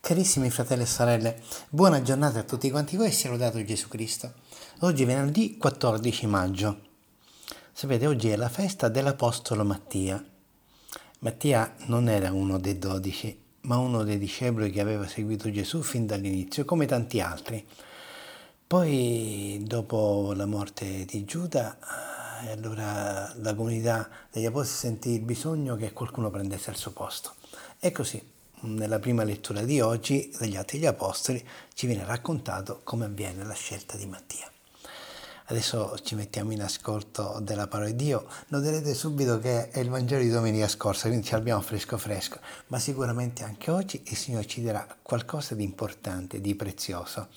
Carissimi fratelli e sorelle, buona giornata a tutti quanti voi e sia lodato Gesù Cristo. Oggi è venerdì 14 maggio. Sapete, oggi è la festa dell'Apostolo Mattia. Mattia non era uno dei 12, ma uno dei discepoli che aveva seguito Gesù fin dall'inizio, come tanti altri. Poi, dopo la morte di Giuda, allora la comunità degli apostoli sentì il bisogno che qualcuno prendesse il suo posto. E così, nella prima lettura di oggi degli Atti degli Apostoli ci viene raccontato come avviene la scelta di Mattia. Adesso ci mettiamo in ascolto della parola di Dio, noterete subito che è il Vangelo di domenica scorsa, quindi ce l'abbiamo fresco, ma sicuramente anche oggi il Signore ci dirà qualcosa di importante, di prezioso.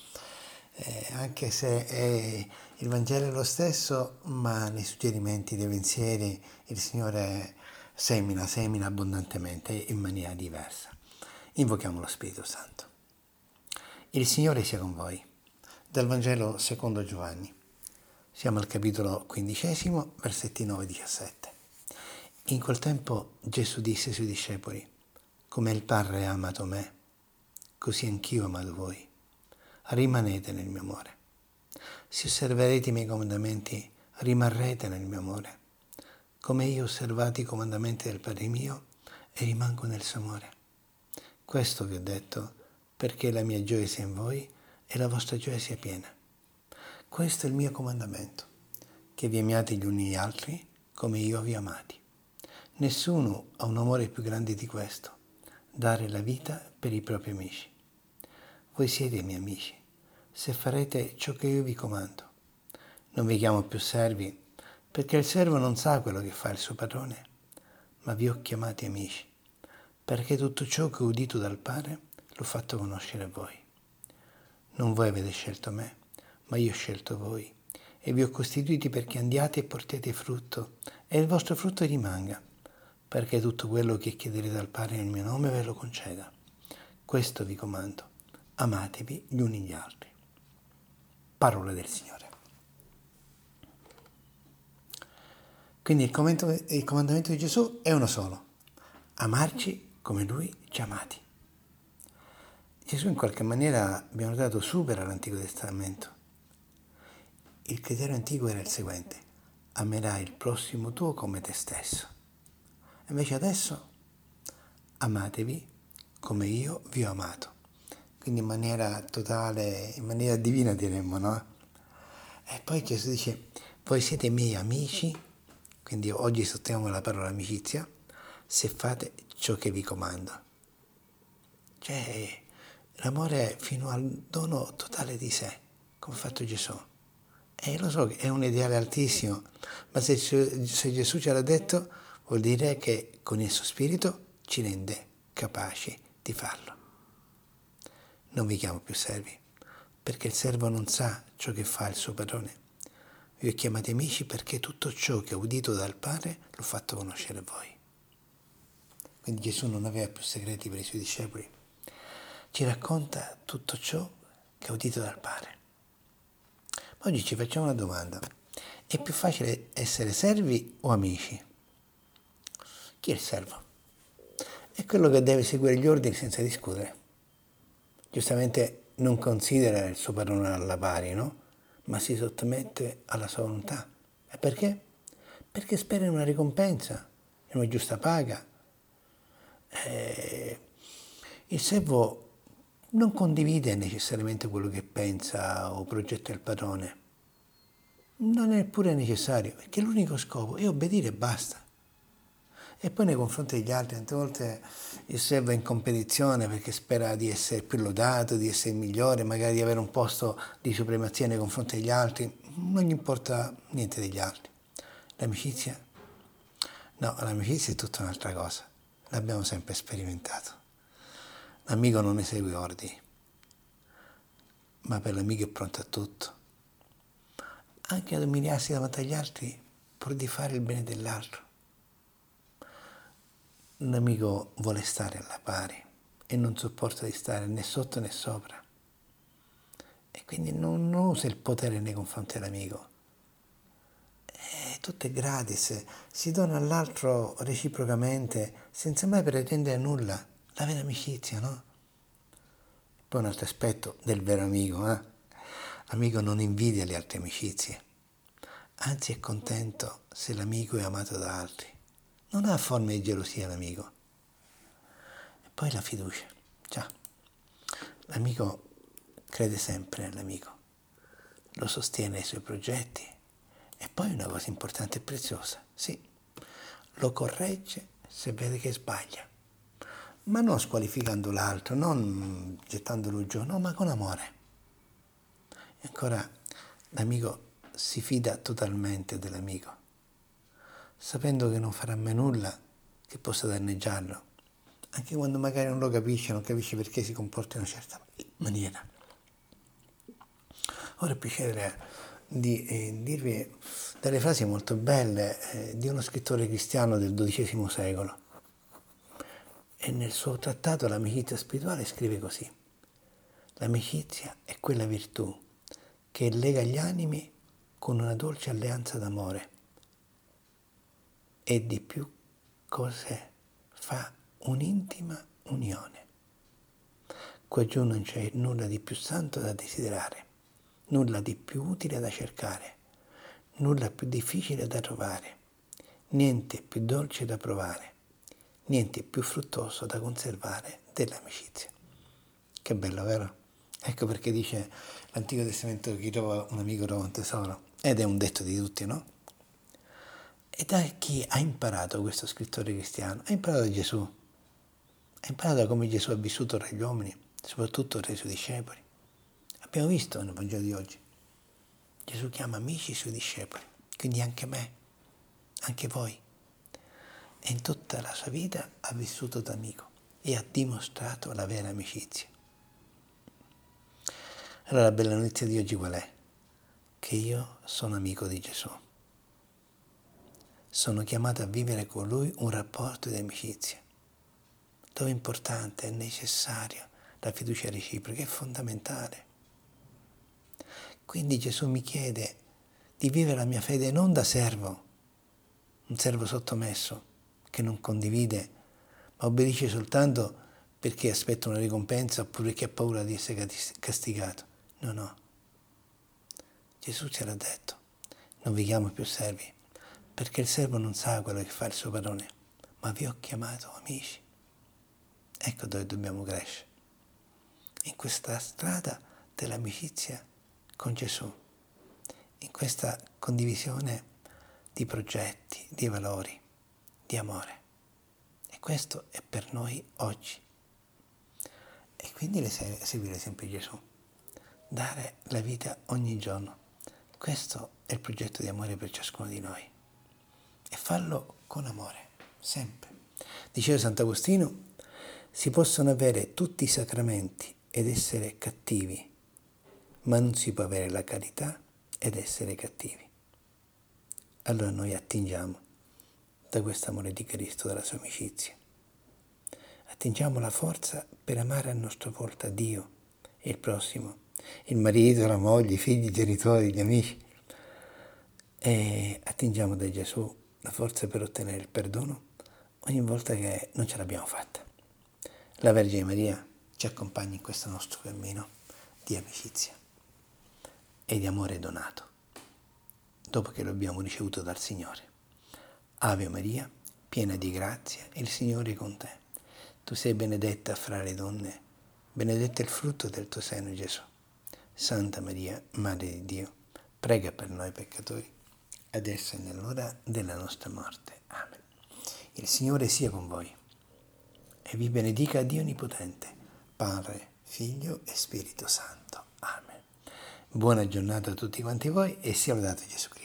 Anche se il Vangelo è lo stesso, ma nei suggerimenti, dei pensieri, il Signore semina abbondantemente in maniera diversa. Invochiamo lo Spirito Santo. Il Signore sia con voi. Dal Vangelo secondo Giovanni. Siamo al capitolo 15, versetti 9-17. In quel tempo Gesù disse ai suoi discepoli: come il Padre ha amato me, così anch'io ho amato voi. Rimanete nel mio amore. Se osserverete i miei comandamenti, rimarrete nel mio amore, come io ho osservato i comandamenti del Padre mio e rimango nel suo amore. Questo vi ho detto perché la mia gioia sia in voi e la vostra gioia sia piena. Questo è il mio comandamento, che vi amiate gli uni gli altri come io vi ho amati. Nessuno ha un amore più grande di questo, dare la vita per i propri amici. Voi siete i miei amici, se farete ciò che io vi comando. Non vi chiamo più servi, perché il servo non sa quello che fa il suo padrone, ma vi ho chiamati amici, perché tutto ciò che ho udito dal Padre l'ho fatto conoscere a voi. Non voi avete scelto me, ma io ho scelto voi, e vi ho costituiti perché andiate e portiate frutto, e il vostro frutto rimanga, perché tutto quello che chiederete al Padre nel mio nome ve lo conceda. Questo vi comando, amatevi gli uni gli altri. Parola del Signore. Quindi il comandamento di Gesù è uno solo: amarci come Lui ci ha amati. Gesù in qualche maniera, abbiamo notato, supera l'Antico Testamento. Il criterio antico era il seguente: amerai il prossimo tuo come te stesso. Invece adesso amatevi come io vi ho amato. Quindi in maniera totale, in maniera divina diremmo, no? E poi Gesù dice: voi siete miei amici, quindi oggi sottolineamo la parola amicizia, se fate ciò che vi comando. Cioè, l'amore fino al dono totale di sé, come ha fatto Gesù. E lo so che è un ideale altissimo, ma se Gesù ce l'ha detto, vuol dire che con il suo spirito ci rende capaci di farlo. Non vi chiamo più servi, perché il servo non sa ciò che fa il suo padrone. Vi ho chiamati amici perché tutto ciò che ho udito dal Padre l'ho fatto conoscere a voi. Quindi Gesù non aveva più segreti per i suoi discepoli. Ci racconta tutto ciò che ha udito dal Padre. Oggi ci facciamo una domanda: è più facile essere servi o amici? Chi è il servo? È quello che deve seguire gli ordini senza discutere. Giustamente non considera il suo padrone alla pari, no? Ma si sottomette alla sua volontà. E perché? Perché spera in una ricompensa, in una giusta paga. Il servo non condivide necessariamente quello che pensa o progetta il padrone. Non è pure necessario, perché l'unico scopo è obbedire e basta. E poi nei confronti degli altri, tante volte il servo è in competizione perché spera di essere più lodato, di essere migliore, magari di avere un posto di supremazia nei confronti degli altri. Non gli importa niente degli altri. L'amicizia? No, l'amicizia è tutta un'altra cosa. L'abbiamo sempre sperimentato. L'amico non esegue ordini, ma per l'amico è pronto a tutto. Anche ad umiliarsi davanti agli altri pur di fare il bene dell'altro. Un amico vuole stare alla pari e non sopporta di stare né sotto né sopra. E quindi non usa il potere nei confronti dell'amico. Tutto è gratis, si dona all'altro reciprocamente, senza mai pretendere nulla. La vera amicizia, no? Poi un altro aspetto del vero amico, L'amico non invidia le altre amicizie, anzi è contento se l'amico è amato da altri. Non ha forme di gelosia l'amico. E poi la fiducia. Già, l'amico crede sempre nell'amico, lo sostiene nei suoi progetti e poi una cosa importante e preziosa, sì, lo corregge se vede che sbaglia, ma non squalificando l'altro, non gettandolo giù, no, ma con amore. E ancora l'amico si fida totalmente dell'amico, sapendo che non farà mai nulla che possa danneggiarlo, anche quando magari non lo capisce, non capisce perché si comporta in una certa maniera. Ora ho piacere di dirvi delle frasi molto belle di uno scrittore cristiano del XII secolo. E nel suo trattato L'amicizia spirituale scrive così: l'amicizia è quella virtù che lega gli animi con una dolce alleanza d'amore e di più cose fa un'intima unione. Quaggiù non c'è nulla di più santo da desiderare, nulla di più utile da cercare, nulla più difficile da trovare, niente più dolce da provare, niente più fruttuoso da conservare dell'amicizia. Che bello, vero? Ecco perché dice l'Antico Testamento che chi trova un amico trova un tesoro, ed è un detto di tutti, no? E da chi ha imparato questo scrittore cristiano? Ha imparato da Gesù, ha imparato come Gesù ha vissuto tra gli uomini, soprattutto tra i suoi discepoli. Abbiamo visto nel Vangelo di oggi, Gesù chiama amici i suoi discepoli, quindi anche me, anche voi. E in tutta la sua vita ha vissuto da amico e ha dimostrato la vera amicizia. Allora la bella notizia di oggi qual è? Che io sono amico di Gesù. Sono chiamato a vivere con Lui un rapporto di amicizia, dove è importante, è necessario la fiducia reciproca, è fondamentale. Quindi Gesù mi chiede di vivere la mia fede non da servo, un servo sottomesso che non condivide, ma obbedisce soltanto perché aspetta una ricompensa oppure perché ha paura di essere castigato. No, no. Gesù ce l'ha detto, non vi chiamo più servi, perché il servo non sa quello che fa il suo padrone, ma vi ho chiamato amici. Ecco dove dobbiamo crescere, in questa strada dell'amicizia con Gesù, in questa condivisione di progetti, di valori, di amore. E questo è per noi oggi. E quindi seguire sempre Gesù, dare la vita ogni giorno. Questo è il progetto di amore per ciascuno di noi. E farlo con amore, sempre. Diceva Sant'Agostino, si possono avere tutti i sacramenti ed essere cattivi, ma non si può avere la carità ed essere cattivi. Allora noi attingiamo da questo amore di Cristo, dalla sua amicizia. Attingiamo la forza per amare a nostra volta Dio e il prossimo, il marito, la moglie, i figli, i genitori, gli amici. E attingiamo da Gesù la forza per ottenere il perdono ogni volta che non ce l'abbiamo fatta. La Vergine Maria ci accompagna in questo nostro cammino di amicizia e di amore donato, dopo che lo abbiamo ricevuto dal Signore. Ave Maria, piena di grazia, il Signore è con te. Tu sei benedetta fra le donne, benedetto è il frutto del tuo seno, Gesù. Santa Maria, Madre di Dio, prega per noi peccatori, adesso e nell'ora della nostra morte. Amen. Il Signore sia con voi e vi benedica Dio Onnipotente, Padre, Figlio e Spirito Santo. Amen. Buona giornata a tutti quanti voi e sia lodato Gesù Cristo.